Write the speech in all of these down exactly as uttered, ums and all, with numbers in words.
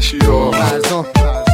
اشیا فرزان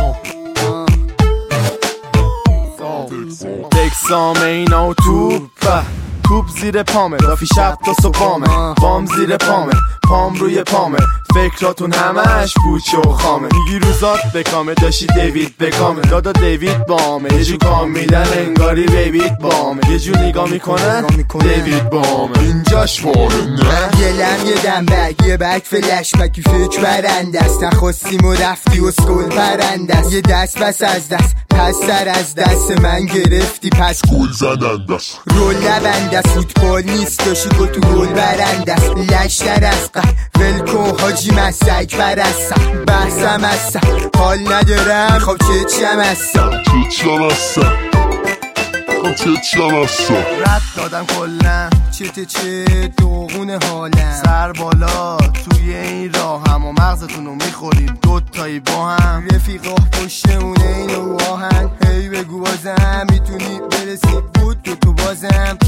تکسام اینا و توپ توپ زیر پامه رافی شب تا صبحامه بام زیر پامه پام روی پامه فکراتون همش پوچه و خامه میگی روزات بکامه داشتی دیوید بکامه دادا دیوید بامه یه جو کام میدن انگاری بیبیت بامه یه جو نگاه میکنن دیوید بامه اینجاش ماره نه یه لم یه دنبگ یه بک فلش بکی فکر برنده است نخواستیم و رفتی و سکول پرنده است یه دست بس از دست پس سر از دست من گرفتی پس گل زدنده است رول لبنده است فوتبال نیست داشتی گل تو گل برنده است لشتر از قه ولکو حاجی مسک برستم بحثم هستم حال ندارم خب چه چیم هستم چه چیم هستم خب چه چیم هستم رد دادم کلن چه چه دوغون حالم سر بالا توی این راه هم و مغزتونو میخوریم دوتایی با هم رفیقا پشتمونه اینو آهن هی بگو بازم میتونی برسی بود دو تو بازم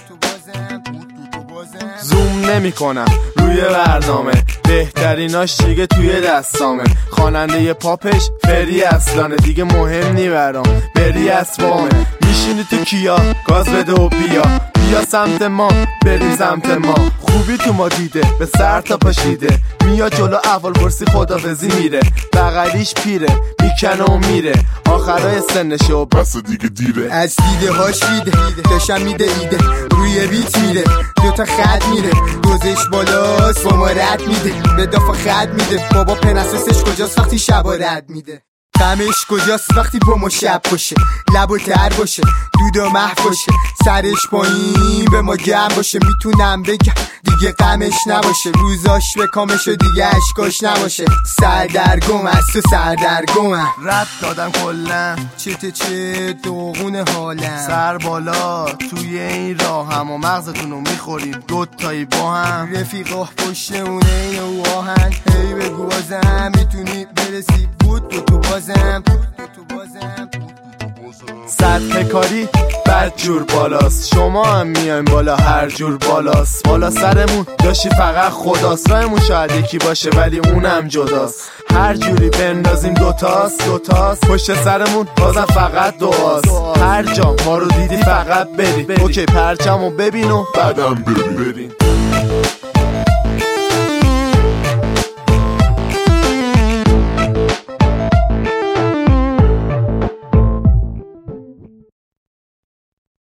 زوم نمی کنم روی برنامه بهتریناش دیگه توی دستامه خواننده پاپش فری اصلانه دیگه مهم نی برام بری اسبامه میشینی تو کیا گاز بده و بیا بیا سمت ما بریم سمت ما خوبی تو ما دیده به سر تا پاشیده میاد جلو اول برسی خدافزی میره بغلیش پیره میکنه و میره آخرای سنشه و بس دیگه دیره از دیده هاش دیده داشم میده ایده روی بیت میره دوتا خط میره دوزش بالاست با ما رد میده به دافا خط میده بابا پنسسش کجاست وقتی شبا رد میده غمش کجاست وقتی با ما شب باشه لب و تر باشه دود و محو باشه سرش پایین به ما گم باشه میتونم بگم دیگه غمش نباشه روزاش به کامش و دیگه اشکاش نباشه سردرگم است و سردرگمم رد دادم کلن چه چه دوغون حالم سر بالا توی این راه هم و مغزتونو میخوریم دوتایی با هم رفیقا پشتمونه اینو آهن هی بگو بازم میتونی برسی بود دو تو بازم سطح کاری بد جور بالاست شما هم میایم بالا هر جور بالاست بالا سرمون داشتی فقط خداست راهمون شاید یکی باشه ولی اونم جداست هر جوری بندازیم دوتاست دوتاست پشت سرمون بازم فقط دعاست هر جا ما رو دیدی فقط بری اوکی پرچمو ببین و بعدم ببین